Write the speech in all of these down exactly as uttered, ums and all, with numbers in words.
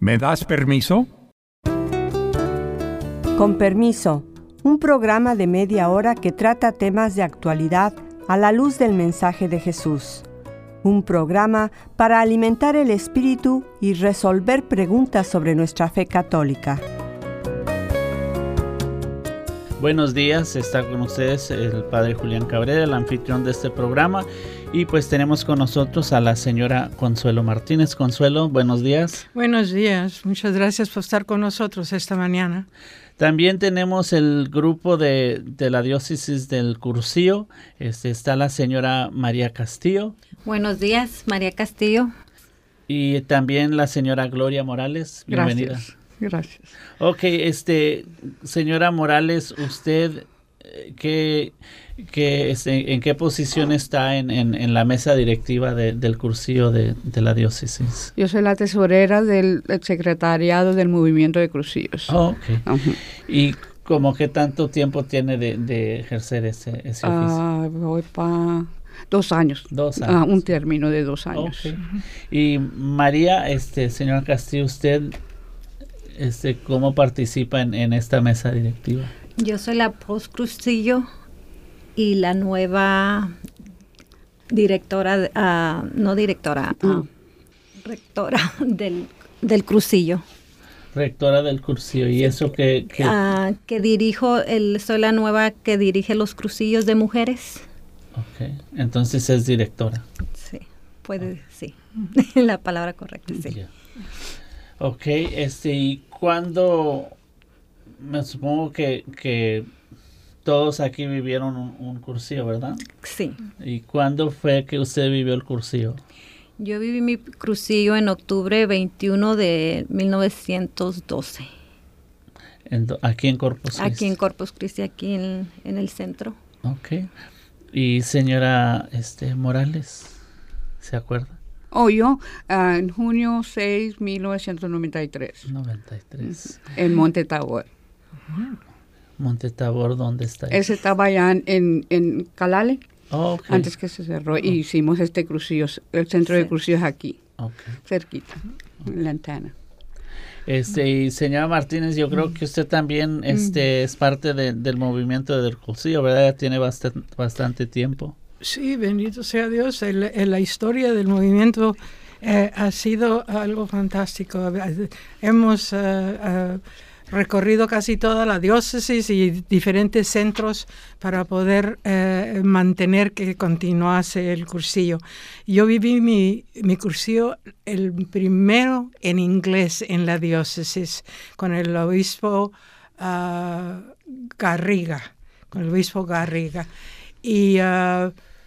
¿Me das permiso? Con permiso, un programa de media hora que trata temas de actualidad a la luz del mensaje de Jesús. Un programa para alimentar el espíritu y resolver preguntas sobre nuestra fe católica. Buenos días, está con ustedes el Padre Julián Cabrera, el anfitrión de este programa. Y pues tenemos con nosotros a la señora Consuelo Martínez. Consuelo, buenos días. Buenos días, muchas gracias por estar con nosotros esta mañana. También tenemos el grupo de, de la diócesis del Cursillo. Este, está la señora María Castillo. Buenos días, María Castillo. Y también la señora Gloria Morales. Bienvenida. Gracias. Gracias. Ok, este, señora Morales, usted, ¿qué, qué, este, ¿en qué posición está en, en, en la mesa directiva de, del Cursillo de, de la diócesis? Yo soy la tesorera del, del secretariado del movimiento de Cursillos. Oh, ok. Uh-huh. ¿Y como qué tanto tiempo tiene de, de ejercer ese, ese oficio? Uh, voy para dos años. Dos años. Uh, un término de dos años. Okay. Y María, este, señora Castillo, usted... Este, ¿cómo participa en, en esta mesa directiva? Yo soy la post-Cursillo y la nueva directora, uh, no directora, uh, mm. rectora del, del Cursillo. Rectora del Cursillo, ¿y sí, eso que...? Que, uh, que dirijo, el, soy la nueva que dirige los cursillos de mujeres. Ok, entonces es directora. Sí, puede, oh. sí, la palabra correcta, sí. Yeah. Ok, este, ¿y cuándo? Me supongo que, que todos aquí vivieron un, un cursillo, ¿verdad? Sí. ¿Y cuándo fue que usted vivió el cursillo? Yo viví mi cursillo en octubre veintiuno de mil novecientos doce. En, ¿Aquí en Corpus Christi? Aquí en Corpus Christi, aquí en, en el centro. Ok. ¿Y señora este, Morales, se acuerda? Oh, yo, uh, en junio seis de mil novecientos noventa y tres. noventa y tres. En Monte Tabor. Monte Tabor, ¿dónde está? Ese estaba allá en, en Calale, oh, okay. Antes que se cerró. Oh. Y hicimos este crucillo, el centro sí. de crucillos aquí, okay. cerquita, okay. en la Antana. Este, y señora Martínez, yo creo que usted también este, es parte de, del movimiento del cursillo, ¿verdad? Ya tiene bastante, bastante tiempo. Sí, bendito sea Dios. El, el, la historia del movimiento eh, ha sido algo fantástico. Hemos uh, uh, recorrido casi toda la diócesis y diferentes centros para poder uh, mantener que continuase el cursillo. Yo viví mi, mi cursillo el primero en inglés en la diócesis con el obispo uh, Garriga, con el obispo Garriga. Y uh,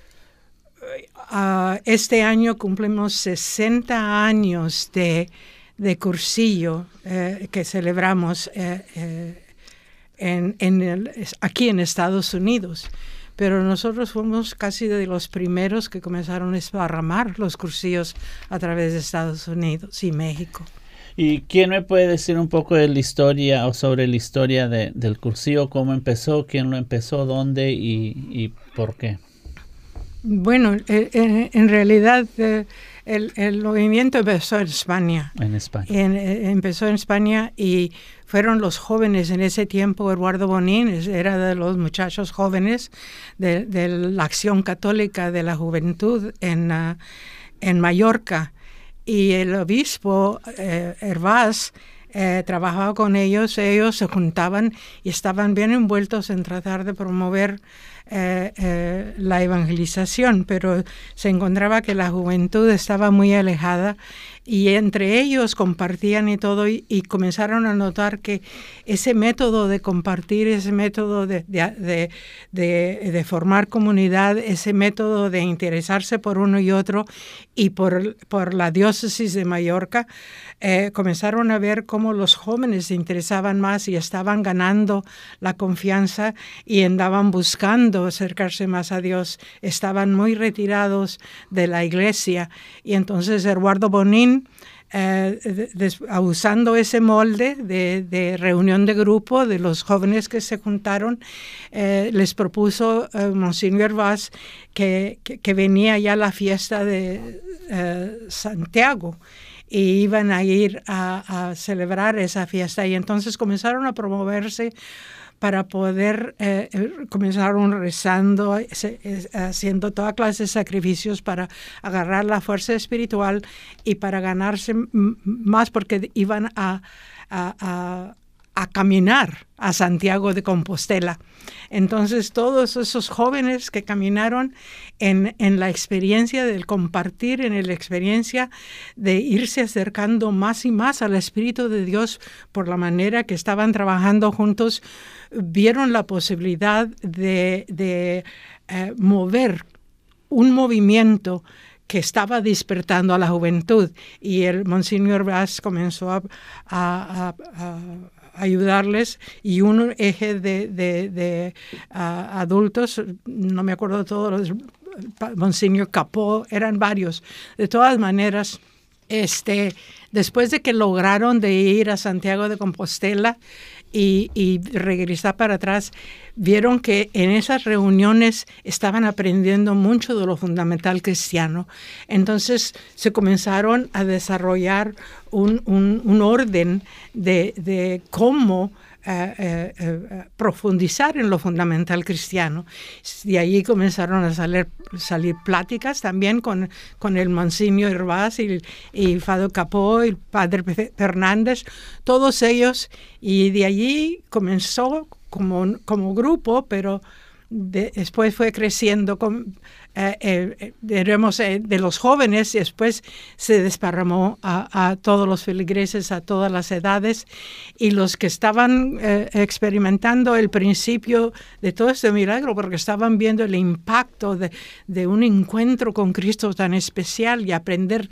uh, este año cumplimos sesenta años de, de cursillo eh, que celebramos eh, eh, en, en el, aquí en Estados Unidos. Pero nosotros fuimos casi de los primeros que comenzaron a esparramar los cursillos a través de Estados Unidos y México. ¿Y quién me puede decir un poco de la historia o sobre la historia de, del cursillo? ¿Cómo empezó? ¿Quién lo empezó? ¿Dónde? ¿Y, y por qué? Bueno, eh, eh, en realidad eh, el, el movimiento empezó en España. En España. En, eh, empezó en España y fueron los jóvenes en ese tiempo. Eduardo Bonín era de los muchachos jóvenes de, de la Acción Católica de la Juventud en, uh, en Mallorca. Y el obispo eh, Hervás eh, trabajaba con ellos, ellos se juntaban y estaban bien envueltos en tratar de promover eh, eh, la evangelización, pero se encontraba que la juventud estaba muy alejada y entre ellos compartían y todo y, y comenzaron a notar que ese método de compartir, ese método de, de, de, de, de formar comunidad, ese método de interesarse por uno y otro y por, por la diócesis de Mallorca, eh, comenzaron a ver cómo los jóvenes se interesaban más y estaban ganando la confianza y andaban buscando acercarse más a Dios, estaban muy retirados de la iglesia y entonces Eduardo Bonín, Eh, de, de, usando ese molde de, de reunión de grupo de los jóvenes que se juntaron, eh, les propuso eh, Monseñor Vaz que, que, que venía ya la fiesta de eh, Santiago y iban a ir a, a celebrar esa fiesta. Y entonces comenzaron a promoverse para poder, eh, comenzaron rezando, se, eh, haciendo toda clase de sacrificios para agarrar la fuerza espiritual y para ganarse m- más, porque iban a, a, a, a caminar a Santiago de Compostela. Entonces todos esos jóvenes que caminaron en, en la experiencia del compartir, en la experiencia de irse acercando más y más al Espíritu de Dios por la manera que estaban trabajando juntos, vieron la posibilidad de, de eh, mover un movimiento que estaba despertando a la juventud. Y el Monseñor Vaz comenzó a, a, a, a ayudarles, y un eje de, de, de uh, adultos, no me acuerdo de todos los, Monseñor Capó, eran varios. De todas maneras, este, después de que lograron de ir a Santiago de Compostela y, y regresar para atrás, vieron que en esas reuniones estaban aprendiendo mucho de lo fundamental cristiano. Entonces se comenzaron a desarrollar un, un, un orden de, de cómo Uh, uh, uh, profundizar en lo fundamental cristiano. De allí comenzaron a salir, salir pláticas también con, con el Monseñor Hervás y, y Fado Capó y el Padre Fernández, todos ellos, y de allí comenzó como, como grupo, pero de, después fue creciendo con, eh, eh, diremos, eh, de los jóvenes, y después se desparramó a, a todos los feligreses, a todas las edades, y los que estaban eh, experimentando el principio de todo este milagro, porque estaban viendo el impacto de, de un encuentro con Cristo tan especial y aprender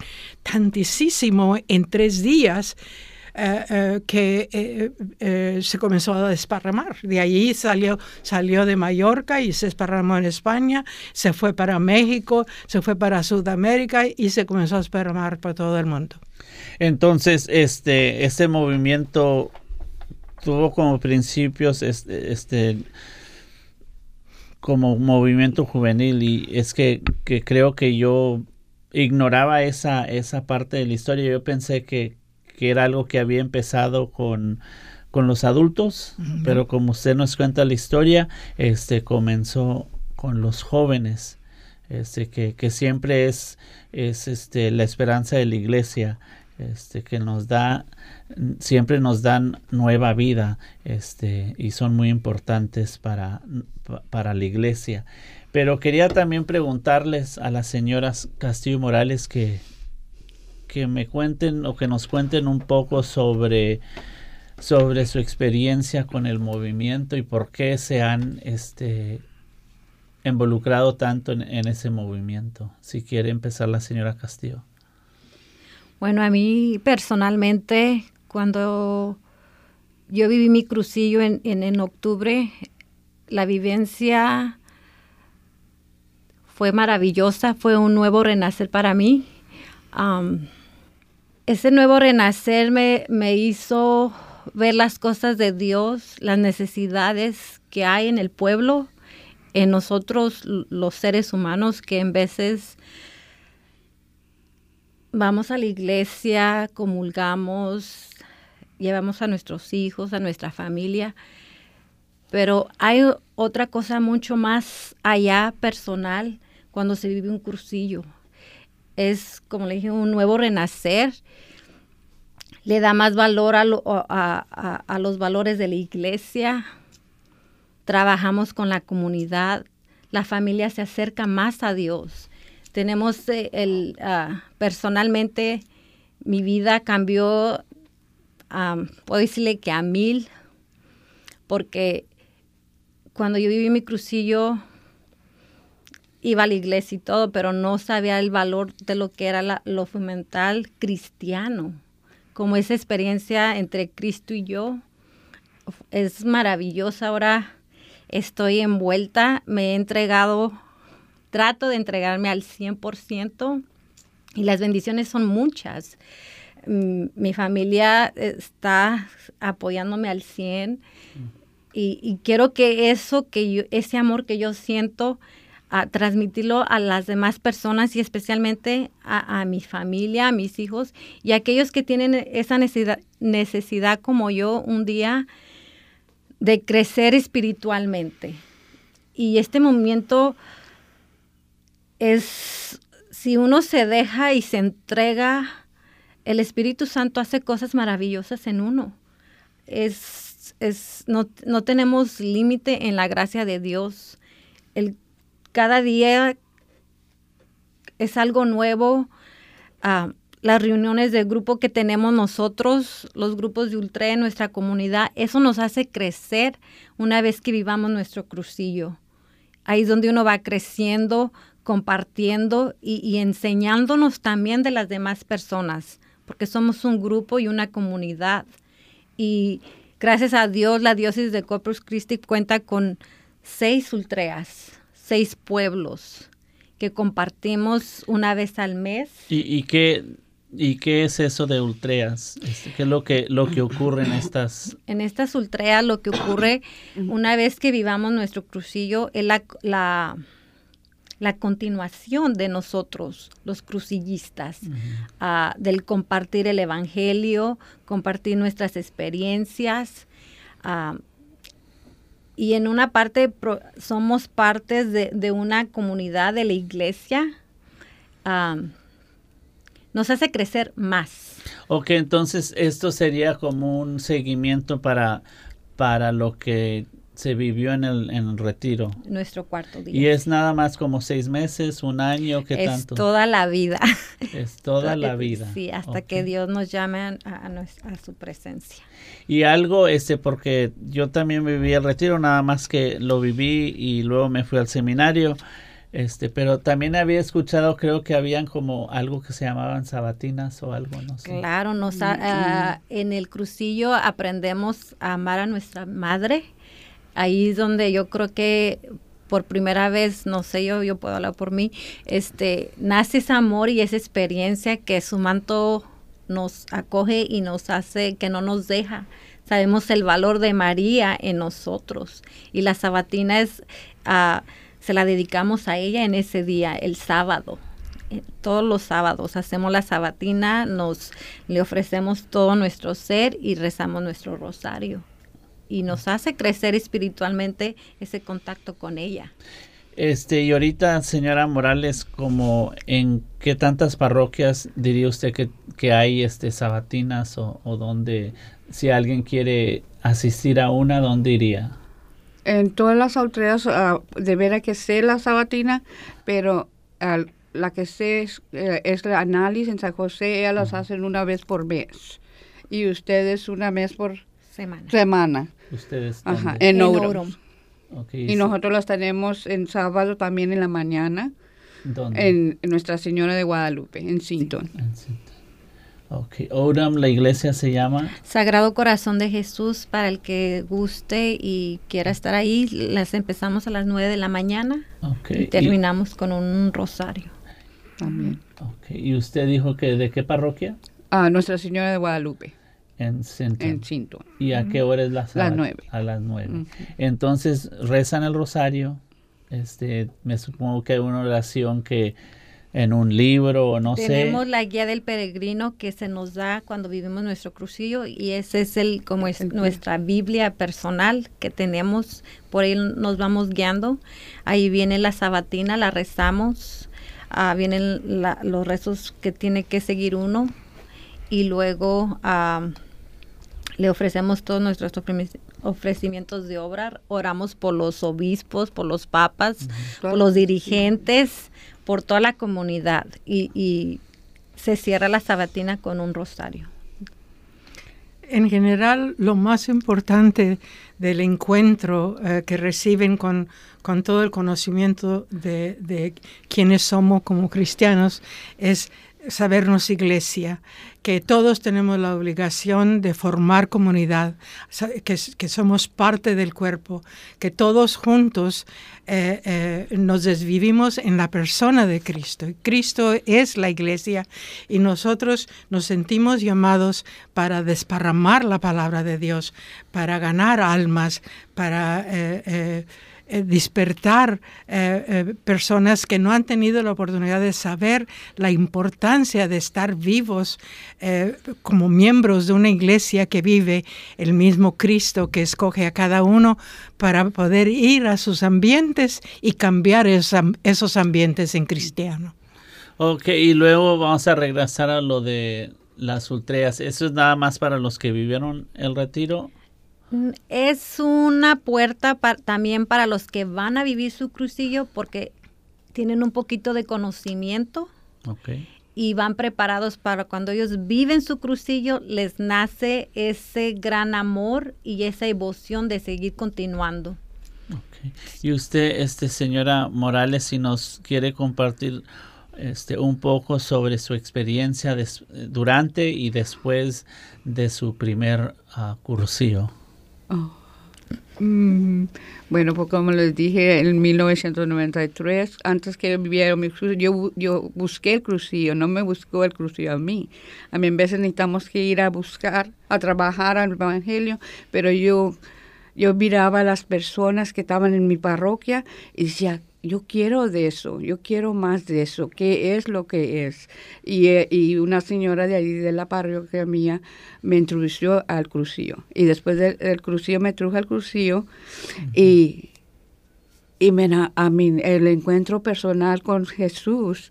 tantísimo en tres días, Uh, uh, que uh, uh, se comenzó a desparramar. De allí salió, salió de Mallorca y se desparramó en España, se fue para México, se fue para Sudamérica y se comenzó a desparramar por todo el mundo. Entonces, este, este movimiento tuvo como principios este, este como movimiento juvenil, y es que, que creo que yo ignoraba esa, esa parte de la historia. Yo pensé que que era algo que había empezado con, con los adultos, uh-huh. Pero como usted nos cuenta la historia, este comenzó con los jóvenes, este que, que siempre es, es este la esperanza de la iglesia, este que nos da, siempre nos dan nueva vida, este y son muy importantes para, para la iglesia. Pero quería también preguntarles a las señoras Castillo Morales que que me cuenten o que nos cuenten un poco sobre, sobre su experiencia con el movimiento y por qué se han este, involucrado tanto en, en ese movimiento. Si quiere empezar la señora Castillo. Bueno, a mí personalmente, cuando yo viví mi crucillo en, en, en octubre, la vivencia fue maravillosa, fue un nuevo renacer para mí. Um, Ese nuevo renacer me, me hizo ver las cosas de Dios, las necesidades que hay en el pueblo, en nosotros los seres humanos, que en veces vamos a la iglesia, comulgamos, llevamos a nuestros hijos, a nuestra familia, pero hay otra cosa mucho más allá personal cuando se vive un crucillo. Es, como le dije, un nuevo renacer. Le da más valor a, lo, a, a, a los valores de la iglesia. Trabajamos con la comunidad. La familia se acerca más a Dios. Tenemos, eh, el, uh, personalmente, mi vida cambió, um, puedo decirle que a mil, porque cuando yo viví mi crucillo, iba a la iglesia y todo, pero no sabía el valor de lo que era la, lo fundamental cristiano. Como esa experiencia entre Cristo y yo es maravillosa. Ahora estoy envuelta, me he entregado, trato de entregarme al cien por ciento y las bendiciones son muchas. Mm, mi familia está apoyándome al cien y, y quiero que eso, que yo, ese amor que yo siento, a transmitirlo a las demás personas y especialmente a, a mi familia, a mis hijos y a aquellos que tienen esa necesidad, necesidad como yo un día de crecer espiritualmente. Y este movimiento es, si uno se deja y se entrega, el Espíritu Santo hace cosas maravillosas en uno. Es, es, no, no tenemos límite en la gracia de Dios. El, cada día es algo nuevo. Uh, las reuniones de grupo que tenemos nosotros, los grupos de Ultra en nuestra comunidad, eso nos hace crecer una vez que vivamos nuestro crucillo. Ahí es donde uno va creciendo, compartiendo y, y enseñándonos también de las demás personas, porque somos un grupo y una comunidad. Y gracias a Dios, la diócesis de Corpus Christi cuenta con seis ultreas, seis pueblos que compartimos una vez al mes. ¿Y, y qué y qué es eso de ultreas? ¿Qué es lo que lo que ocurre en estas? En estas ultreas lo que ocurre una vez que vivamos nuestro crucillo es la la la continuación de nosotros, los crucillistas, uh-huh. uh, del compartir el evangelio, compartir nuestras experiencias. Uh, y en una parte pro, somos partes de, de una comunidad de la iglesia. Uh, nos hace crecer más. Ok, entonces esto sería como un seguimiento para, para lo que se vivió en el, en el retiro. Nuestro cuarto día. ¿Y es nada más como seis meses, un año, qué es tanto? Es toda la vida. Es toda la vida. Sí, hasta okay. que Dios nos llame a, a, nuestra, a su presencia. Y algo, este, porque yo también viví el retiro, nada más que lo viví y luego me fui al seminario, este, pero también había escuchado, creo que habían como algo que se llamaban sabatinas o algo, no sé. Claro, nos, uh, en el crucillo aprendemos a amar a nuestra madre. Ahí es donde yo creo que por primera vez, no sé, yo, yo puedo hablar por mí, este, nace ese amor y esa experiencia que su manto nos acoge y nos hace, que no nos deja. Sabemos el valor de María en nosotros. Y la sabatina es, uh, se la dedicamos a ella en ese día, el sábado. Todos los sábados hacemos la sabatina, nos le ofrecemos todo nuestro ser y rezamos nuestro rosario. Y nos hace crecer espiritualmente ese contacto con ella. Este, y ahorita, señora Morales, como en qué tantas parroquias diría usted que, que hay este sabatinas o, o dónde, si alguien quiere asistir a una, ¿dónde iría? En todas las autoridades, uh, de veras que sé la sabatina, pero uh, la que sé es, uh, es la análisis en San José, ellas las uh-huh. hacen una vez por mes. Y ustedes una vez por semana. semana. Ustedes Ajá, en Ourom. Okay, y sí. nosotros las tenemos en sábado también en la mañana. ¿Dónde? En, en Nuestra Señora de Guadalupe, en Sinton. Sí, en Sinton. Ok, Ourom, la iglesia se llama Sagrado Corazón de Jesús. Para el que guste y quiera estar ahí, las empezamos a las nueve de la mañana okay. y terminamos y, con un rosario. También. Okay. ¿Y usted dijo que de qué parroquia? Ah, Nuestra Señora de Guadalupe. En Sinton. En Sinton. ¿Y a qué hora es la sábado? Las nueve. A las nueve. Uh-huh. Entonces, rezan el rosario. Este, me supongo que hay una oración que en un libro o no Tenemos sé. Tenemos la guía del peregrino que se nos da cuando vivimos nuestro crucillo y ese es el como es nuestra Biblia personal que tenemos. Por ahí nos vamos guiando. Ahí viene la sabatina, la rezamos. Uh, vienen la, los rezos que tiene que seguir uno. Y luego uh, le ofrecemos todos nuestros ofrecimientos de obra, oramos por los obispos, por los papas, uh-huh. por los dirigentes, por toda la comunidad y, y se cierra la sabatina con un rosario. En general, lo más importante del encuentro eh, que reciben con, con todo el conocimiento de, de quiénes somos como cristianos es sabernos iglesia, que todos tenemos la obligación de formar comunidad, que, que somos parte del cuerpo, que todos juntos eh, eh, nos desvivimos en la persona de Cristo. Cristo es la iglesia y nosotros nos sentimos llamados para desparramar la palabra de Dios, para ganar almas, para eh, eh, eh, despertar eh, eh, personas que no han tenido la oportunidad de saber la importancia de estar vivos eh, como miembros de una iglesia que vive el mismo Cristo que escoge a cada uno para poder ir a sus ambientes y cambiar esos, esos ambientes en cristiano. Ok, y luego vamos a regresar a lo de las ultreas. ¿Eso es nada más para los que vivieron el retiro? Es una puerta pa- también para los que van a vivir su crucillo porque tienen un poquito de conocimiento Okay. y van preparados para cuando ellos viven su crucillo, les nace ese gran amor y esa devoción de seguir continuando. Okay. Y usted, este, señora Morales, si nos quiere compartir este, un poco sobre su experiencia des- durante y después de su primer uh, cursillo. Oh. Mm, bueno, pues como les dije, en mil novecientos noventa y tres, antes que viviera mi crucillo, yo, yo busqué el crucillo, no me buscó el crucillo a mí. A mí en veces necesitamos que ir a buscar, a trabajar al evangelio, pero yo, yo miraba a las personas que estaban en mi parroquia y decía, yo quiero de eso, yo quiero más de eso, ¿qué es lo que es? Y, eh, y una señora de ahí de la parroquia mía me introdujo al crucillo. Y después del, del crucillo me trajo al crucillo uh-huh. y, y me, a mí el encuentro personal con Jesús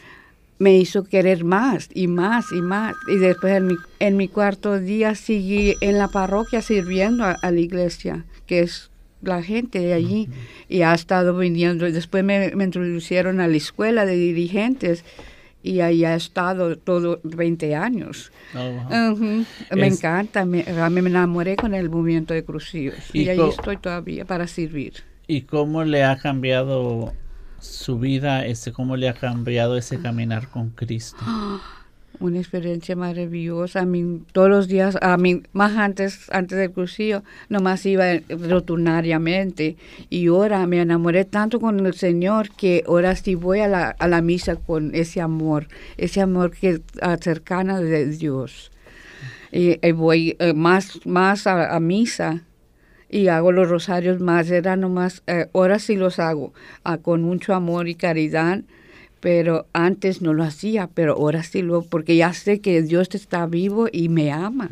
me hizo querer más y más y más. Y después en mi, en mi cuarto día seguí en la parroquia sirviendo a, a la iglesia, que es la gente de allí, uh-huh. y ha estado viniendo. Después me, me introducieron a la escuela de dirigentes y ahí ha estado todo veinte años. Oh, wow. uh-huh. Me es... encanta, me, me enamoré con el movimiento de crucillos y, y ahí co- estoy todavía para servir. ¿Y cómo le ha cambiado su vida, este, cómo le ha cambiado ese caminar con Cristo? Una experiencia maravillosa. A mí, todos los días, a mí, más antes, antes del cursillo, nomás iba rutinariamente. Y ahora me enamoré tanto con el Señor que ahora sí voy a la, a la misa con ese amor, ese amor que cercana de Dios. Y, y voy eh, más, más a, a misa y hago los rosarios más. Era nomás, eh, ahora sí los hago uh, con mucho amor y caridad. Pero antes no lo hacía, pero ahora sí lo, porque ya sé que Dios está vivo y me ama.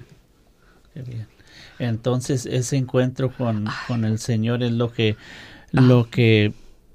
Qué bien. Entonces ese encuentro con, con el Señor es lo que, lo que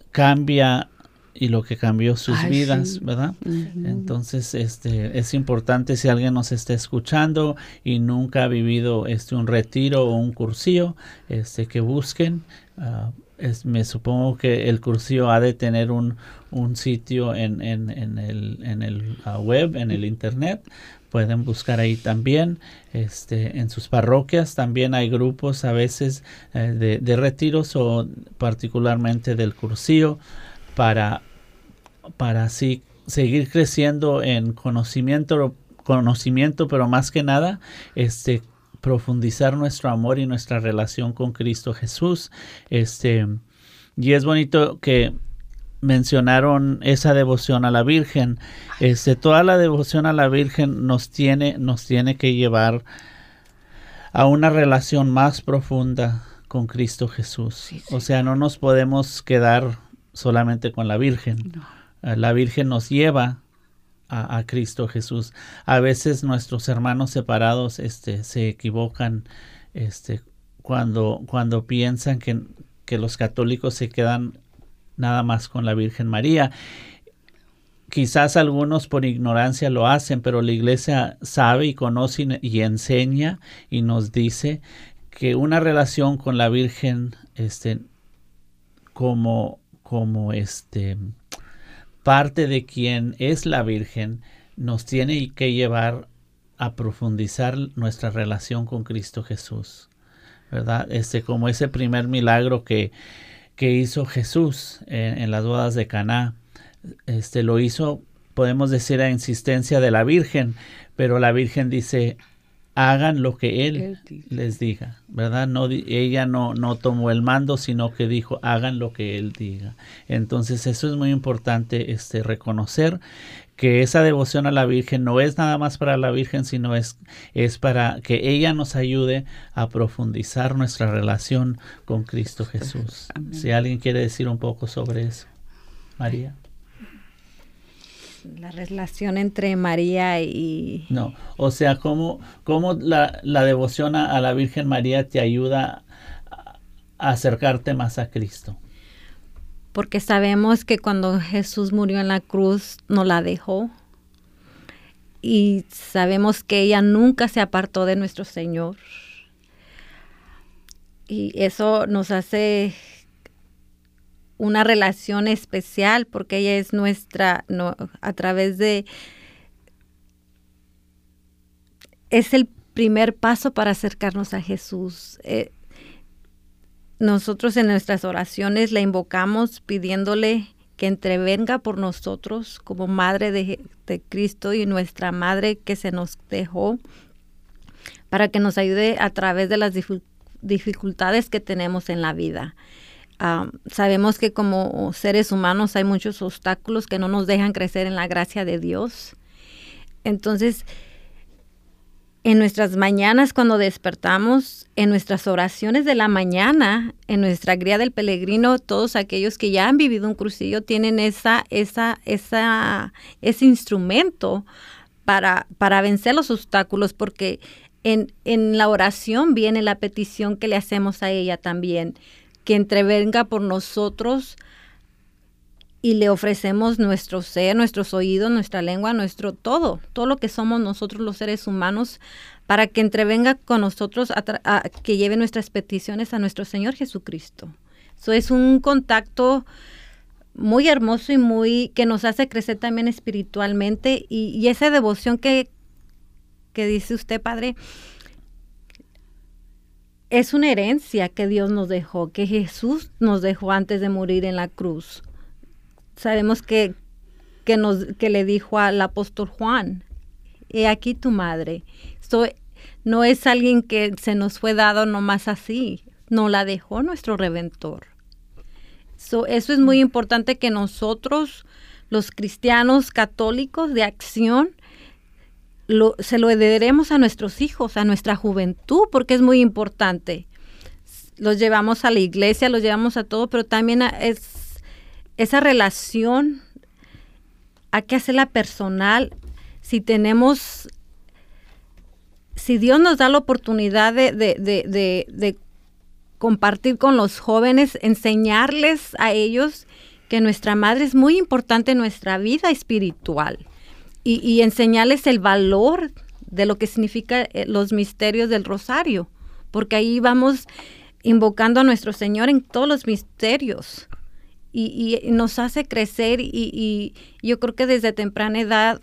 cambia y lo que cambió sus Ay, vidas, sí. ¿verdad? Uh-huh. Entonces este es importante, si alguien nos está escuchando y nunca ha vivido este un retiro o un cursillo, este que busquen. Uh, Es, me supongo que el cursillo ha de tener un, un sitio en, en, en el, en el uh, web, en el internet. Pueden buscar ahí también. Este, en sus parroquias también hay grupos a veces eh, de, de retiros o particularmente del cursillo para, para así seguir creciendo en conocimiento, conocimiento, pero más que nada, este profundizar nuestro amor y nuestra relación con Cristo Jesús. Este, y es bonito que mencionaron esa devoción a la Virgen. Este, toda la devoción a la Virgen nos tiene, nos tiene que llevar a una relación más profunda con Cristo Jesús. Sí, sí. O sea, no nos podemos quedar solamente con la Virgen. No. La Virgen nos lleva A, a Cristo Jesús. A veces nuestros hermanos separados este, se equivocan este, cuando, cuando piensan que, que los católicos se quedan nada más con la Virgen María. Quizás algunos por ignorancia lo hacen, pero la Iglesia sabe y conoce y, y enseña y nos dice que una relación con la Virgen este, como, como este... parte de quien es la Virgen nos tiene que llevar a profundizar nuestra relación con Cristo Jesús, ¿verdad? Este, como ese primer milagro que, que hizo Jesús en, en las bodas de Caná, este, lo hizo, podemos decir, a insistencia de la Virgen, pero la Virgen dice, hagan lo que Él, Él diga. les diga, ¿verdad? No, ella no, no tomó el mando, sino que dijo, hagan lo que Él diga. Entonces eso es muy importante, este, reconocer que esa devoción a la Virgen no es nada más para la Virgen, sino es, es para que ella nos ayude a profundizar nuestra relación con Cristo Jesús. Amén. Si alguien quiere decir un poco sobre eso. María. La relación entre María y... No, o sea, ¿cómo, cómo la, la devoción a, a la Virgen María te ayuda a, a acercarte más a Cristo? Porque sabemos que cuando Jesús murió en la cruz, nos la dejó. Y sabemos que ella nunca se apartó de nuestro Señor. Y eso nos hace una relación especial, porque ella es nuestra, no, a través de... Es el primer paso para acercarnos a Jesús. Eh, Nosotros en nuestras oraciones la invocamos pidiéndole que entrevenga por nosotros como Madre de, de Cristo y nuestra Madre que se nos dejó, para que nos ayude a través de las dificultades que tenemos en la vida. Um, sabemos que como seres humanos hay muchos obstáculos que no nos dejan crecer en la gracia de Dios. Entonces, en nuestras mañanas cuando despertamos, en nuestras oraciones de la mañana, en nuestra guía del peregrino, todos aquellos que ya han vivido un crucillo tienen esa, esa, esa, ese instrumento para, para vencer los obstáculos, porque en, en la oración viene la petición que le hacemos a ella también, que entrevenga por nosotros, y le ofrecemos nuestro ser, nuestros oídos, nuestra lengua, nuestro todo, todo lo que somos nosotros los seres humanos, para que entrevenga con nosotros, a a, que lleve nuestras peticiones a nuestro Señor Jesucristo. Eso es un contacto muy hermoso y muy que nos hace crecer también espiritualmente, y, y esa devoción que, que dice usted, Padre, es una herencia que Dios nos dejó, que Jesús nos dejó antes de morir en la cruz. Sabemos que, que, nos, que le dijo al apóstol Juan, he aquí tu madre. So, no es alguien que se nos fue dado nomás así, nos la dejó nuestro Redentor. So, eso es muy importante, que nosotros, los cristianos católicos de acción, lo, se lo heredaremos a nuestros hijos, a nuestra juventud, porque es muy importante. Los llevamos a la iglesia, los llevamos a todo, pero también a, es... esa relación hay que hacerla personal. Si tenemos, si Dios nos da la oportunidad de, de, de, de, de compartir con los jóvenes, enseñarles a ellos que nuestra madre es muy importante en nuestra vida espiritual, y, y enseñarles el valor de lo que significa los misterios del rosario, porque ahí vamos invocando a nuestro Señor en todos los misterios. Y, y nos hace crecer, y, y yo creo que desde temprana edad,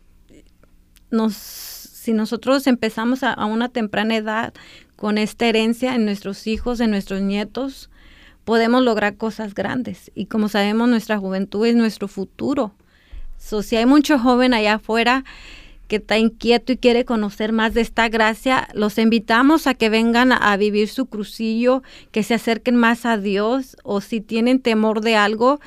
nos, si nosotros empezamos a, a una temprana edad con esta herencia en nuestros hijos, en nuestros nietos, podemos lograr cosas grandes. Y como sabemos, nuestra juventud es nuestro futuro. So, si hay mucho joven allá afuera que está inquieto y quiere conocer más de esta gracia, los invitamos a que vengan a, a vivir su crucillo, que se acerquen más a Dios, o si tienen temor de algo,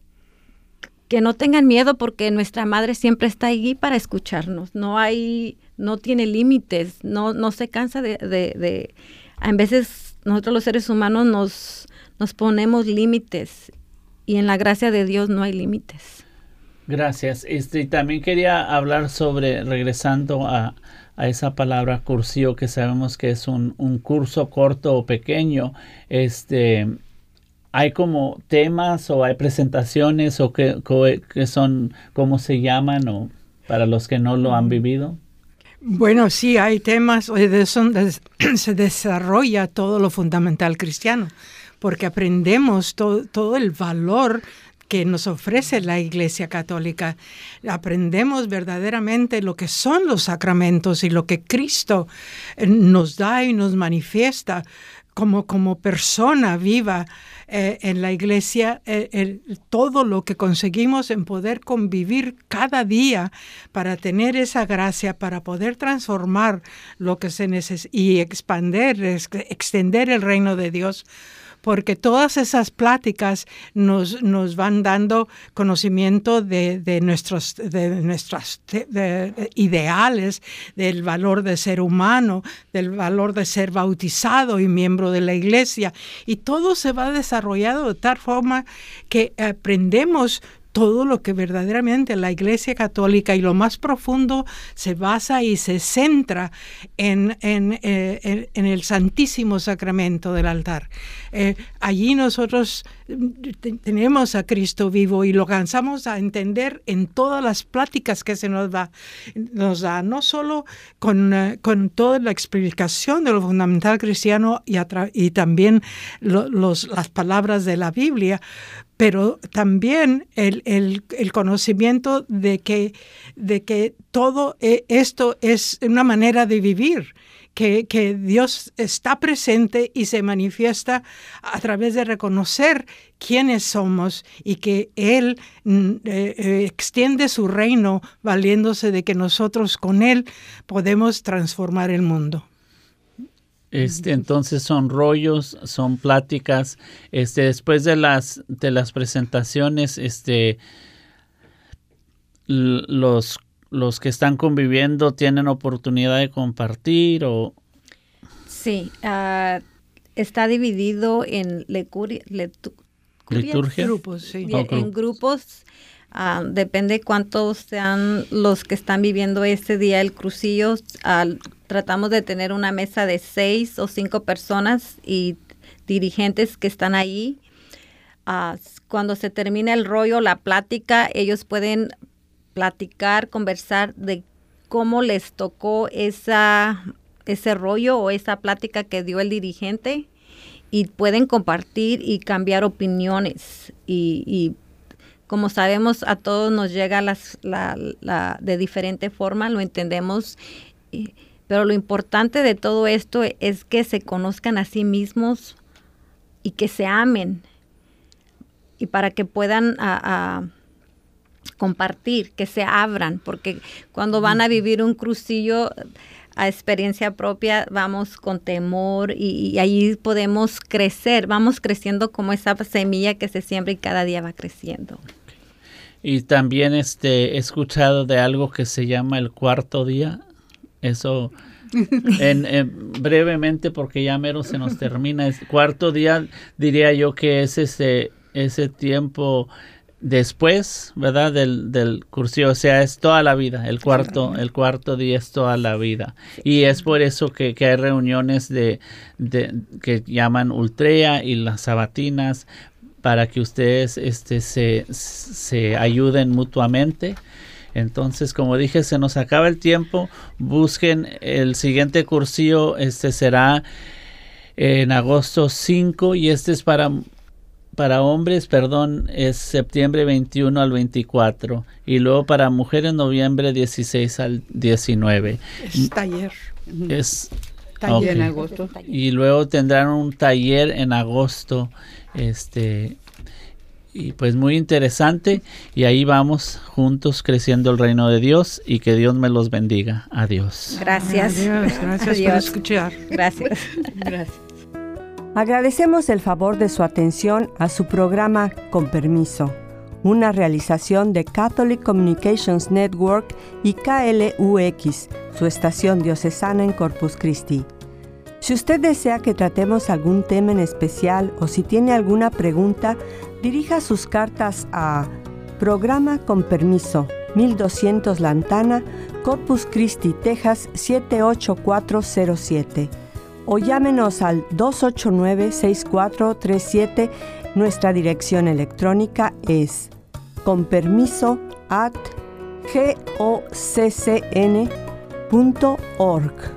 que no tengan miedo, porque nuestra madre siempre está allí para escucharnos. No hay, no tiene límites, no, no se cansa de, de, de, a veces nosotros los seres humanos nos, nos ponemos límites, y en la gracia de Dios no hay límites. Gracias. Este, también quería hablar sobre, regresando a, a esa palabra cursillo, que sabemos que es un, un curso corto o pequeño. Este, ¿hay como temas o hay presentaciones o que, que son, cómo se llaman, o para los que no lo han vivido? Bueno, sí, hay temas donde se desarrolla todo lo fundamental cristiano, porque aprendemos todo, todo el valor que nos ofrece la Iglesia Católica. Aprendemos verdaderamente lo que son los sacramentos y lo que Cristo nos da y nos manifiesta como, como persona viva eh, en la iglesia, eh, el, todo lo que conseguimos en poder convivir cada día para tener esa gracia, para poder transformar lo que se necesita y expandir, ex, extender el reino de Dios. Porque todas esas pláticas nos, nos van dando conocimiento de, de nuestros, de nuestros de, de ideales, del valor de ser humano, del valor de ser bautizado y miembro de la iglesia. Y todo se va desarrollando de tal forma que aprendemos todo lo que verdaderamente la Iglesia Católica y lo más profundo se basa y se centra en, en, eh, en, en el Santísimo Sacramento del altar. Eh, allí nosotros te, tenemos a Cristo vivo y lo alcanzamos a entender en todas las pláticas que se nos da, nos da no solo con, uh, con toda la explicación de lo fundamental cristiano y, atra- y también lo, los, las palabras de la Biblia, pero también el, el, el conocimiento de que, de que todo esto es una manera de vivir, que, que Dios está presente y se manifiesta a través de reconocer quiénes somos y que Él eh, extiende su reino valiéndose de que nosotros con Él podemos transformar el mundo. Este, entonces son rollos, son pláticas. Este, después de las de las presentaciones, este, los los que están conviviendo tienen oportunidad de compartir o. Sí, uh, está dividido en lecuri, letu, liturgia, grupos, sí. En, en grupos. Uh, depende cuántos sean los que están viviendo este día el crucillo. Uh, tratamos de tener una mesa de seis o cinco personas y dirigentes que están ahí. Uh, cuando se termina el rollo, la plática, ellos pueden platicar, conversar de cómo les tocó esa, ese rollo o esa plática que dio el dirigente y pueden compartir y cambiar opiniones y, y como sabemos, a todos nos llega las, la, la, de diferente forma, lo entendemos, y, pero lo importante de todo esto es que se conozcan a sí mismos y que se amen, y para que puedan a, a compartir, que se abran, porque cuando van a vivir un crucillo a experiencia propia, vamos con temor y, y ahí podemos crecer, vamos creciendo como esa semilla que se siembra y cada día va creciendo. Y también este, he escuchado de algo que se llama el cuarto día. Eso, en, en, brevemente, porque ya mero se nos termina. El cuarto día diría yo que es ese, ese tiempo después, ¿verdad? Del, del cursillo, o sea, es toda la vida. El cuarto, el cuarto día es toda la vida. Y es por eso que, que hay reuniones de, de que llaman Ultrea y las sabatinas, para que ustedes este, se, se ayuden mutuamente. Entonces, como dije, se nos acaba el tiempo. Busquen el siguiente cursillo, este será en agosto cinco y este es para, para hombres, perdón, es septiembre veintiuno al veinticuatro y luego para mujeres noviembre dieciséis al diecinueve. Es taller. Es taller okay. en agosto. Y luego tendrán un taller en agosto. Este, y pues muy interesante, y ahí vamos juntos creciendo el reino de Dios, y que Dios me los bendiga. Adiós. Gracias. Adiós, gracias Adiós. por escuchar. Gracias. Gracias. Agradecemos el favor de su atención a su programa Con Permiso, una realización de Catholic Communications Network y K L U X, su estación diocesana en Corpus Christi. Si usted desea que tratemos algún tema en especial o si tiene alguna pregunta, dirija sus cartas a Programa Con Permiso, mil doscientos Lantana, Corpus Christi, Texas siete ocho cuatro cero siete, o llámenos al dos ocho nueve, seis cuatro tres siete. Nuestra dirección electrónica es conpermiso arroba goccn punto org.